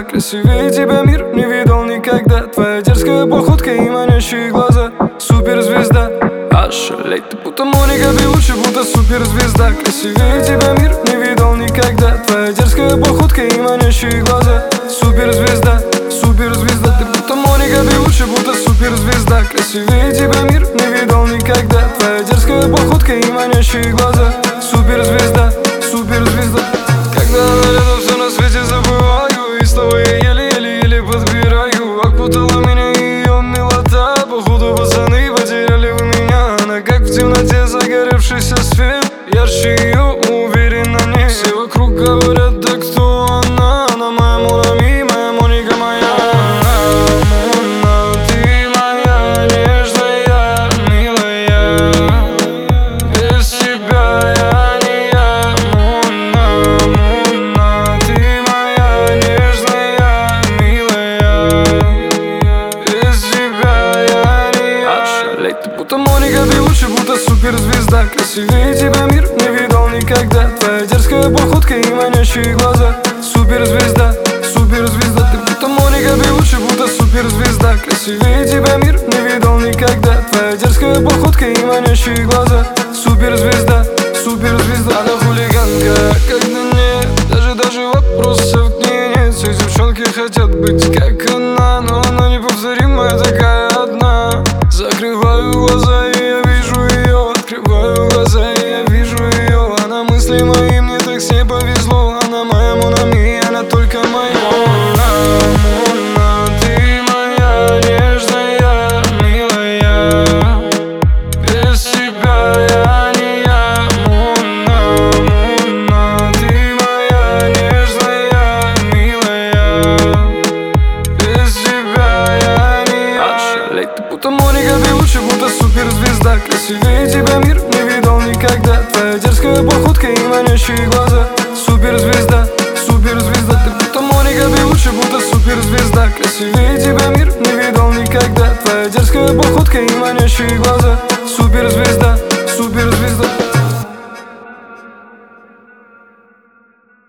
Красивее тебя мир не видел никогда. Твоя дерзкая походка и манящие глаза. Суперзвезда, ошалеть, ты будто Моника Белуччи, будто суперзвезда. Красивее тебя мир не видел никогда. Твоя дерзкая походка и манящие глаза. Суперзвезда, суперзвезда, ты будто Моника Белуччи, будто суперзвезда. Красивее тебя мир не видел никогда. Твоя дерзкая походка и манящие глаза. Суперзвезда, суперзвезда. Когда рядом все на свете забываю, и слова я еле-еле подбираю. Окутала меня ее милота. Походу пацаны потеряли вы меня. Она как в темноте загоревшийся свет, ярче ее, уверенно не. Все вокруг говорят, да кто она? Она моя Мурами, моя Моника моя. Муна, ты моя нежная, милая. Без тебя я не я. Муна, ты моя нежная, милая. Без тебя я не я. Ошалеть, ты будто Моника Белуччи, будто суперзвезда. Красивее тебя мир не видел никогда. Твоя дерзкая походка и манящие глаза. Суперзвезда, суперзвезда, ты будто Моника Белуччи, будто суперзвезда. Красивее тебя мир не видел никогда. Твоя дерзкая походка и манящие глаза. Суперзвезда, суперзвезда. Она хулиганка, когда нет, даже вопросов к ней нет. Все девчонки хотят быть как она, но она неповторимая, такая одна. Закрываю глаза и я вижу ее, открываю глаза и я вижу ее. Она мысли мои, мне так с ней повезло. Она моя Мунами, она только моя. Муна, ты моя нежная, милая. Без тебя я не я. Муна, ты моя нежная, милая. Без тебя я не я. Ошалеть, ты будто Моника Белуччи, будто суперзвезда. Красивее тебя мир не видел никогда. Твоя дерзкая походка и манящие глаза. Суперзвезда, суперзвезда, ты будто Моника Белуччи, будто суперзвезда. Красивее тебя мир не видел никогда. Твоя дерзкая походка и манящие глаза. Суперзвезда.